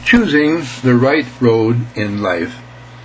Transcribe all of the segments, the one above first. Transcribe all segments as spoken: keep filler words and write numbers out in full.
Choosing the right road in life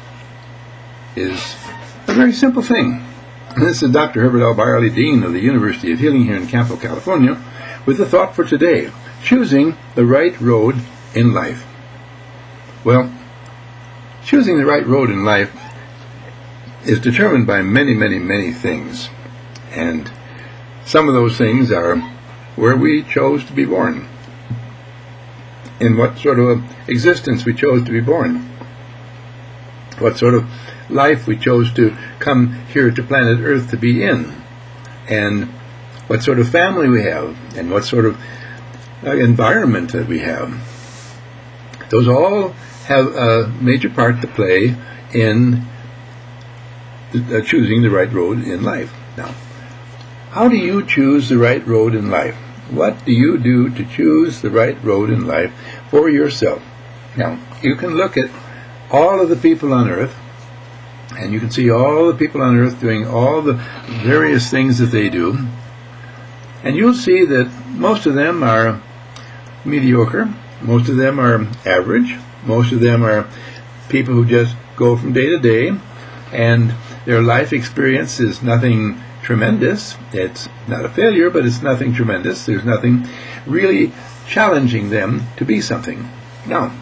is a very simple thing. This is Doctor Herbert L. Byerly, Dean of the University of Healing here in Campo, California, with the thought for today: choosing the right road in life. Well, choosing the right road in life is determined by many, many, many things. And some of those things are where we chose to be born, in what sort of existence we chose to be born, what sort of life we chose to come here to planet Earth to be in, and what sort of family we have, and what sort of uh, environment that we have. Those all have a major part to play in uh, choosing the right road in life. Now, how do you choose the right road in life? What do you do to choose the right road in life for yourself? Now, you can look at all of the people on earth, and you can see all the people on earth doing all the various things that they do, and you'll see that most of them are mediocre, most of them are average, most of them are people who just go from day to day, and their life experience is nothing tremendous. It's not a failure, but it's nothing tremendous. There's nothing really challenging them to be something. Now,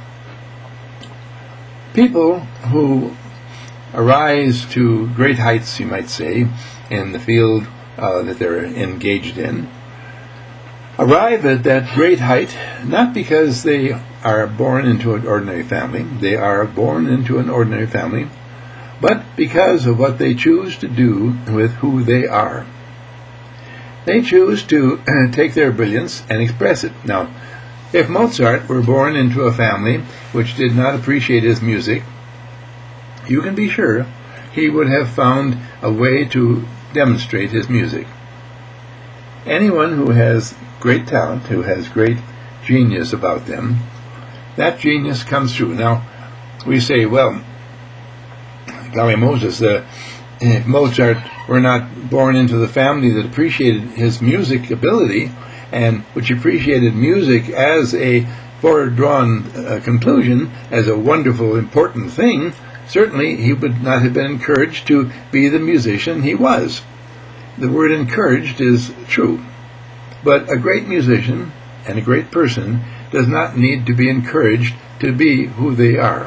people who arise to great heights, you might say, in the field uh, that they're engaged in, arrive at that great height not because they are born into an ordinary family. They are born into an ordinary family, but because of what they choose to do with who they are. They choose to take their brilliance and express it. Now, if Mozart were born into a family which did not appreciate his music, you can be sure he would have found a way to demonstrate his music. Anyone who has great talent, who has great genius about them, that genius comes through. Now, we say, well, golly Moses, uh, if Mozart were not born into the family that appreciated his music ability, and which appreciated music as a foredrawn uh, conclusion, as a wonderful, important thing, certainly he would not have been encouraged to be the musician he was. The word encouraged is true, but a great musician and a great person does not need to be encouraged to be who they are.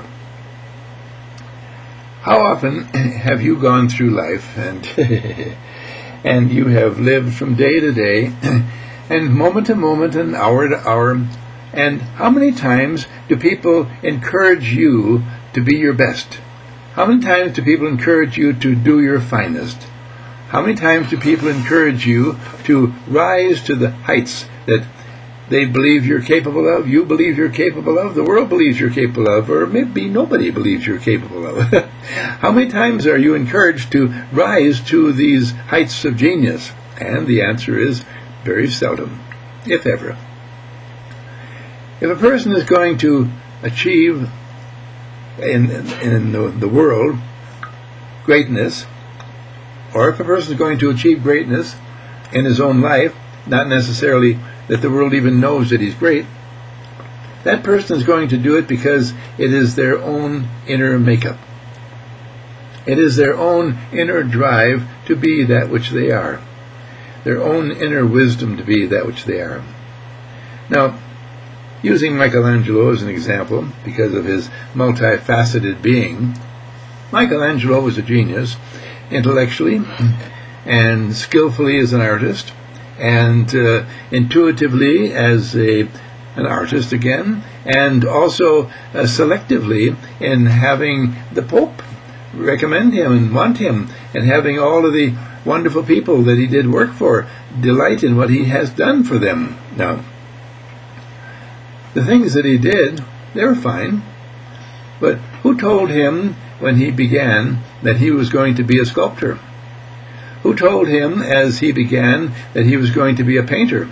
How often have you gone through life and and you have lived from day to day and moment to moment and hour to hour, and how many times do people encourage you to be your best? How many times do people encourage you to do your finest? How many times do people encourage you to rise to the heights that they believe you're capable of, you believe you're capable of, the world believes you're capable of, or maybe nobody believes you're capable of? How many times are you encouraged to rise to these heights of genius? And the answer is very seldom, if ever. If a person is going to achieve in, in the, the world greatness, or if a person is going to achieve greatness in his own life, not necessarily that the world even knows that he's great, that person is going to do it because it is their own inner makeup. It is their own inner drive to be that which they are, their own inner wisdom to be that which they are. Now, using Michelangelo as an example, because of his multifaceted being, Michelangelo was a genius, intellectually and skillfully as an artist, and uh, intuitively as a an artist again, and also uh, selectively in having the Pope recommend him and want him, and having all of the wonderful people that he did work for delight in what he has done for them. Now, the things that he did, they were fine, but who told him when he began that he was going to be a sculptor? Who told him as he began that he was going to be a painter?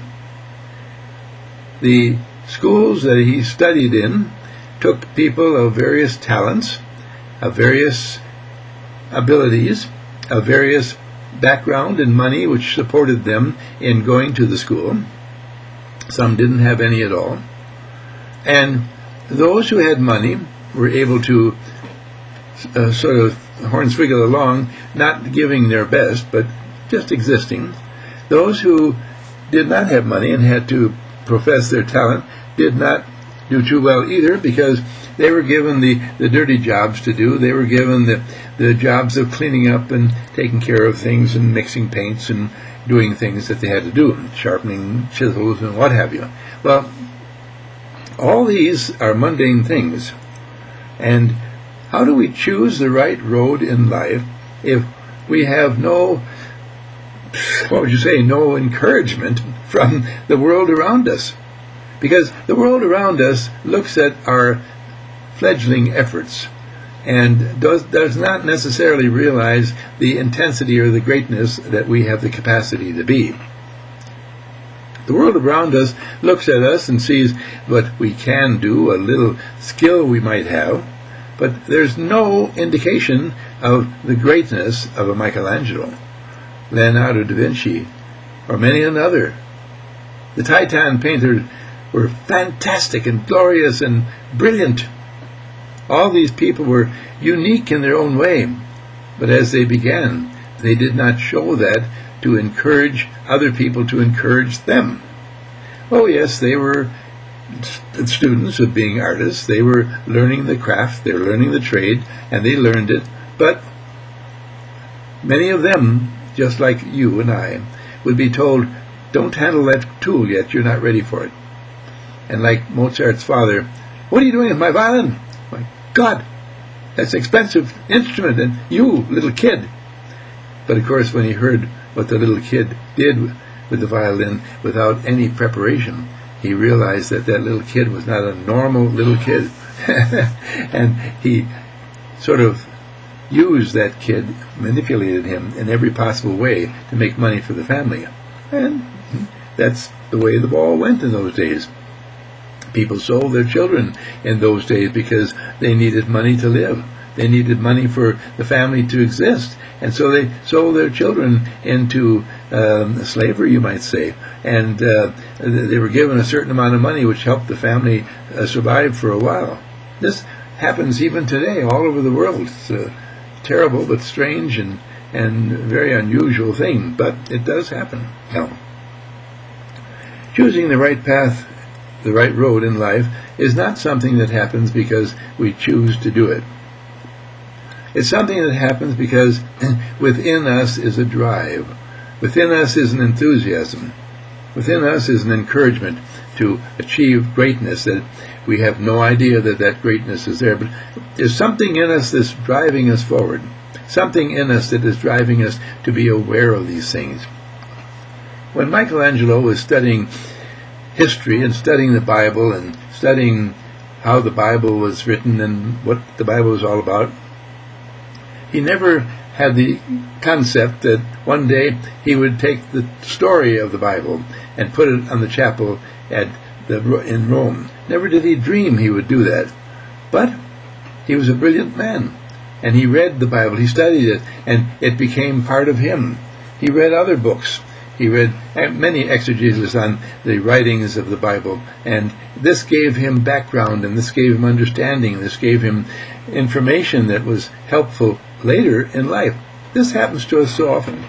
The schools that he studied in took people of various talents, of various abilities, of various background and money which supported them in going to the school. Some didn't have any at all. And those who had money were able to uh, sort of hornswiggle along, not giving their best, but just existing. Those who did not have money and had to profess their talent did not do too well either, because they were given the, the dirty jobs to do. They were given the, the jobs of cleaning up and taking care of things and mixing paints and doing things that they had to do, sharpening chisels and what have you. Well, all these are mundane things. And how do we choose the right road in life if we have no, what would you say, no encouragement from the world around us? Because the world around us looks at our fledgling efforts and does, does not necessarily realize the intensity or the greatness that we have the capacity to be. The world around us looks at us and sees what we can do, a little skill we might have, but there's no indication of the greatness of a Michelangelo, Leonardo da Vinci, or many another. The Titan painters were fantastic and glorious and brilliant. All these people were unique in their own way, but as they began, they did not show that to encourage other people to encourage them. Oh yes, they were st- students of being artists. They were learning the craft, they were learning the trade, and they learned it, but many of them, just like you and I, would be told, don't handle that tool yet, you're not ready for it. And like Mozart's father, what are you doing with my violin? My God, that's an expensive instrument, and you, little kid. But of course, when he heard what the little kid did with the violin without any preparation, he realized that that little kid was not a normal little kid. And he sort of used that kid, manipulated him in every possible way to make money for the family. And that's the way the ball went in those days. People sold their children in those days because they needed money to live. They needed money for the family to exist. And so they sold their children into um, slavery, you might say. And uh, they were given a certain amount of money which helped the family uh, survive for a while. This happens even today all over the world. It's a terrible but strange and, and very unusual thing, but it does happen. Now, choosing the right path, the right road in life, is not something that happens because we choose to do it. It's something that happens because within us is a drive. Within us is an enthusiasm. Within us is an encouragement to achieve greatness that we have no idea that that greatness is there. But there's something in us that's driving us forward. Something in us that is driving us to be aware of these things. When Michelangelo was studying history and studying the Bible and studying how the Bible was written and what the Bible was all about, he never had the concept that one day he would take the story of the Bible and put it on the chapel at the, in Rome. Never did he dream he would do that. But he was a brilliant man, and he read the Bible, he studied it, and it became part of him. He read other books. He read many exegeses on the writings of the Bible, and this gave him background, and this gave him understanding, this gave him information that was helpful later in life. This happens to us so often.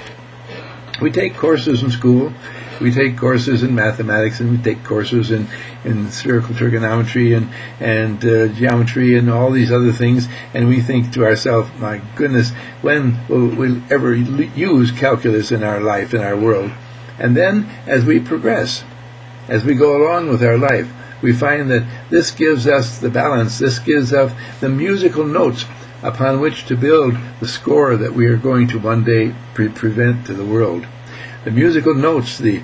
We take courses in school, we take courses in mathematics, and we take courses in, in spherical trigonometry and, and uh, geometry and all these other things, and we think to ourselves, my goodness, when will we ever use calculus in our life, in our world? And then, as we progress, as we go along with our life, we find that this gives us the balance, this gives us the musical notes upon which to build the score that we are going to one day pre- present to the world. The musical notes, the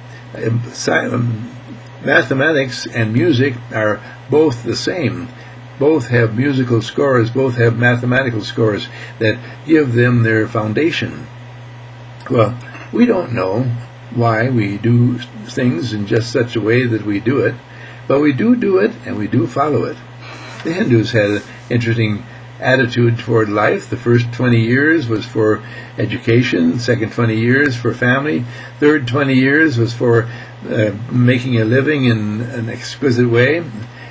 um, mathematics and music are both the same. Both have musical scores, both have mathematical scores that give them their foundation. Well, we don't know why we do things in just such a way that we do it, but we do do it and we do follow it. The Hindus had an interesting attitude toward life. The first twenty years was for education, second twenty years for family, third twenty years was for uh, making a living in an exquisite way,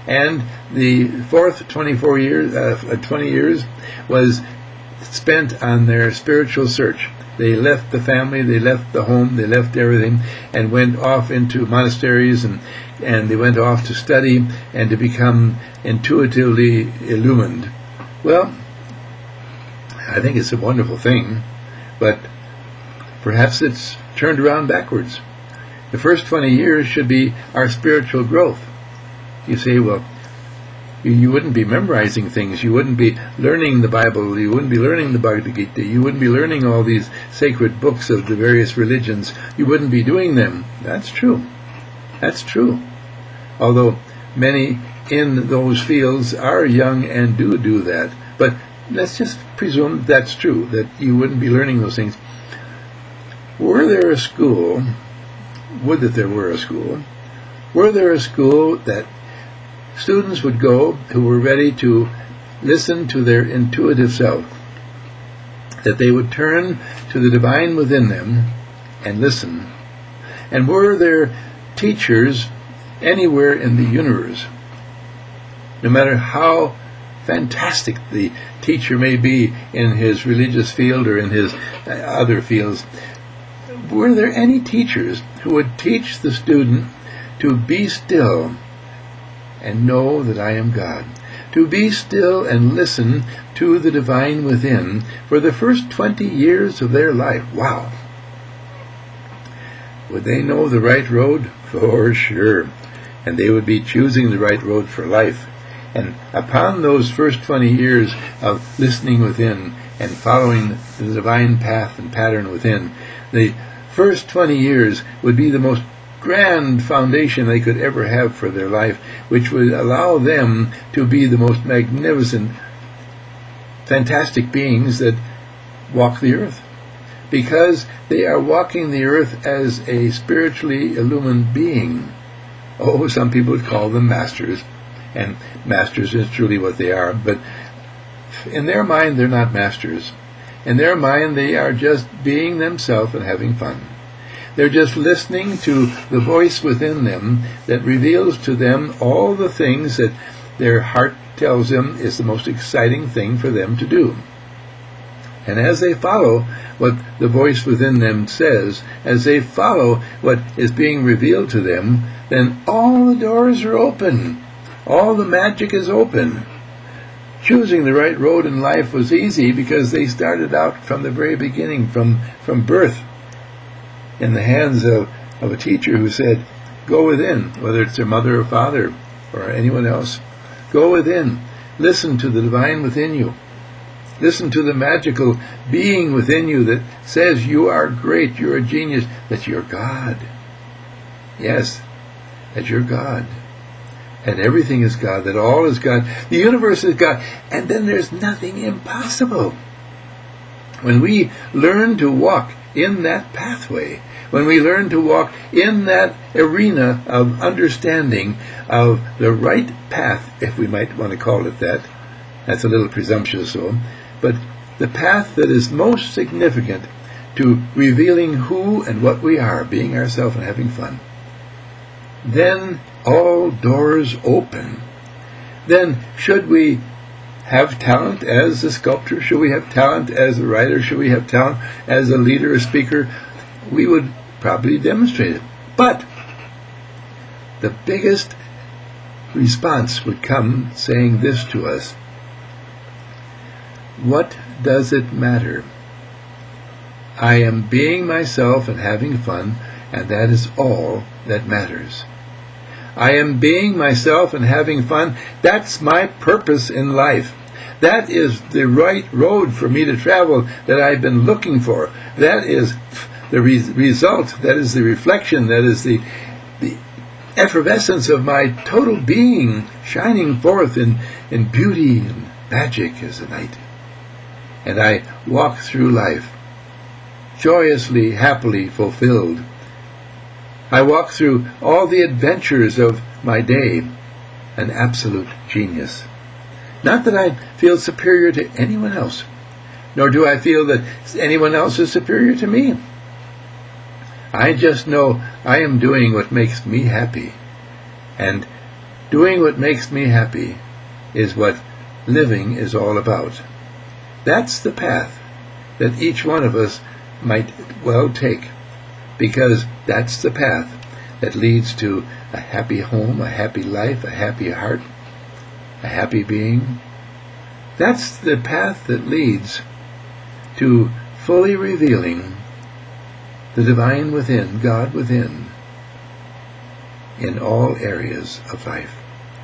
And the fourth twenty-four years, uh, twenty years was spent on their spiritual search. They left the family, they left the home, they left everything, and went off into monasteries, and, and they went off to study and to become intuitively illumined. Well, I think it's a wonderful thing, but perhaps it's turned around backwards. The first twenty years should be our spiritual growth. You say, well, you, you wouldn't be memorizing things, you wouldn't be learning the Bible, you wouldn't be learning the Bhagavad Gita, you wouldn't be learning all these sacred books of the various religions, you wouldn't be doing them. That's true. That's true. Although many in those fields are young and do do that. But let's just presume that's true, that you wouldn't be learning those things. Were there a school, would that there were a school, were there a school that students would go who were ready to listen to their intuitive self, that they would turn to the divine within them and listen, and were there teachers anywhere in the universe, no matter how fantastic the teacher may be in his religious field or in his other fields, were there any teachers who would teach the student to be still and know that I am God, to be still and listen to the divine within for the first twenty years of their life? Wow! Would they know the right road? For sure. And they would be choosing the right road for life. And upon those first twenty years of listening within and following the divine path and pattern within, the first twenty years would be the most grand foundation they could ever have for their life, which would allow them to be the most magnificent, fantastic beings that walk the earth. Because they are walking the earth as a spiritually illumined being. Oh, some people would call them masters, and masters is truly what they are, but in their mind they're not masters. In their mind they are just being themselves and having fun. They're just listening to the voice within them that reveals to them all the things that their heart tells them is the most exciting thing for them to do. And as they follow what the voice within them says, as they follow what is being revealed to them, then all the doors are open. All the magic is open. Choosing the right road in life was easy because they started out from the very beginning, from, from birth, in the hands of, of a teacher who said, go within, whether it's their mother or father or anyone else. Go within. Listen to the divine within you. Listen to the magical being within you that says you are great, you're a genius, that you're God. Yes, that you're God. And everything is God, that all is God. The universe is God. And then there's nothing impossible. When we learn to walk in that pathway, when we learn to walk in that arena of understanding of the right path, if we might want to call it that, that's a little presumptuous, so, but the path that is most significant to revealing who and what we are, being ourselves and having fun, then all doors open. Then should we have talent as a sculptor? Should we have talent as a writer? Should we have talent as a leader, a speaker? We would probably demonstrate it. But the biggest response would come saying this to us: what does it matter? I am being myself and having fun, and that is all that matters. I am being myself and having fun. That's my purpose in life. That is the right road for me to travel that I've been looking for. That is the re- result. That is the reflection. That is the, the effervescence of my total being shining forth in, in beauty and magic as the night. And I walk through life joyously, happily fulfilled. I walk through all the adventures of my day, an absolute genius. Not that I feel superior to anyone else, nor do I feel that anyone else is superior to me. I just know I am doing what makes me happy, and Doing what makes me happy is what living is all about. That's the path that each one of us might well take, because that's the path that leads to a happy home, a happy life, a happy heart, a happy being. That's the path that leads to fully revealing the divine within, God within, in all areas of life.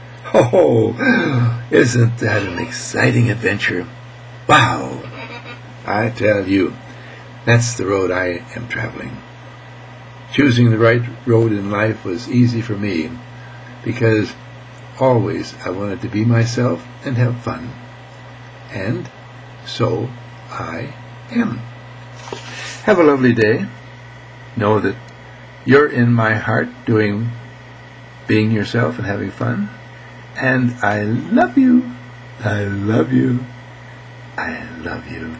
Oh, isn't that an exciting adventure? Wow! I tell you, that's the road I am traveling. Choosing the right road in life was easy for me, because always I wanted to be myself and have fun. And so I am. Have a lovely day. Know that you're in my heart doing, being yourself and having fun. And I love you. I love you. I love you.